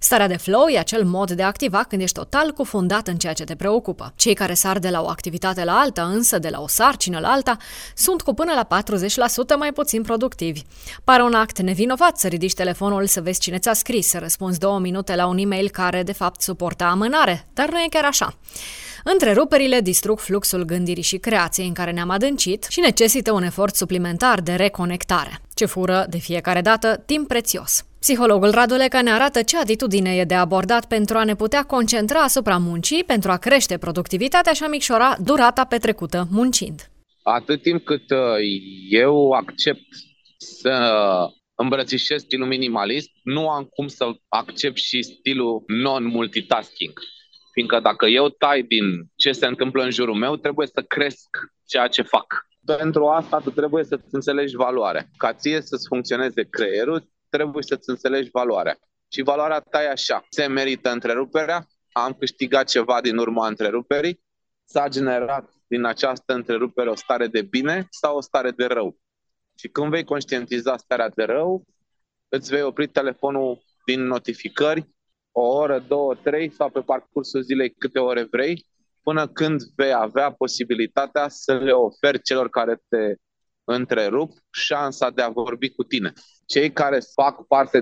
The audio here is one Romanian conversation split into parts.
Starea de flow e acel mod de a activa când ești total cufundat în ceea ce te preocupă. Cei care sar de la o activitate la alta, însă de la o sarcină la alta, sunt cu până la 40% mai puțin productivi. Pare un act nevinovat să ridici telefonul să vezi cine ți-a scris, să răspunzi 2 minute la un e-mail care de fapt suporta amânare, dar nu e chiar așa. Întreruperile distrug fluxul gândirii și creației în care ne-am adâncit și necesită un efort suplimentar de reconectare, ce fură de fiecare dată timp prețios. Psihologul Radu Leca ne arată ce atitudine e de abordat pentru a ne putea concentra asupra muncii, pentru a crește productivitatea și a micșora durata petrecută muncind. Atât timp cât eu accept să îmbrățișez stilul minimalist, nu am cum să accept și stilul non-multitasking. Fiindcă dacă eu tai din ce se întâmplă în jurul meu, trebuie să cresc ceea ce fac. Pentru asta tu trebuie să-ți înțelegi valoarea. Ca ție să-ți funcționeze creierul, trebuie să-ți înțelegi valoarea. Și valoarea ta e așa. Se merită întreruperea, am câștigat ceva din urma întreruperii, s-a generat din această întrerupere o stare de bine sau o stare de rău. Și când vei conștientiza starea de rău, îți vei opri telefonul din notificări, 1 oră, 2, 3 sau pe parcursul zilei câte ore vrei, până când vei avea posibilitatea să le oferi celor care te întrerup șansa de a vorbi cu tine. Cei care fac parte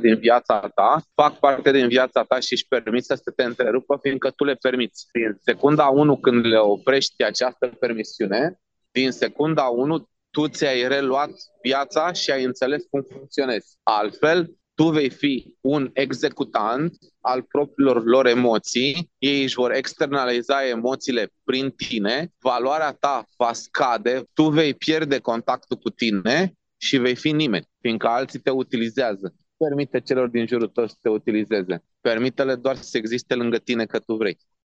din viața ta și își permit să te întrerupă, fiindcă tu le permiți. Din secunda 1, când le oprești această permisiune, din secunda 1, tu ți-ai reluat viața și ai înțeles cum funcționezi. Altfel, tu vei fi un executant al propriilor lor emoții, ei își vor externaliza emoțiile prin tine, valoarea ta va scade, tu vei pierde contactul cu tine și vei fi nimeni, fiindcă alții te utilizează. Permite celor din jurul tău să te utilizeze. Permite-le doar să existe lângă tine că tu vrei.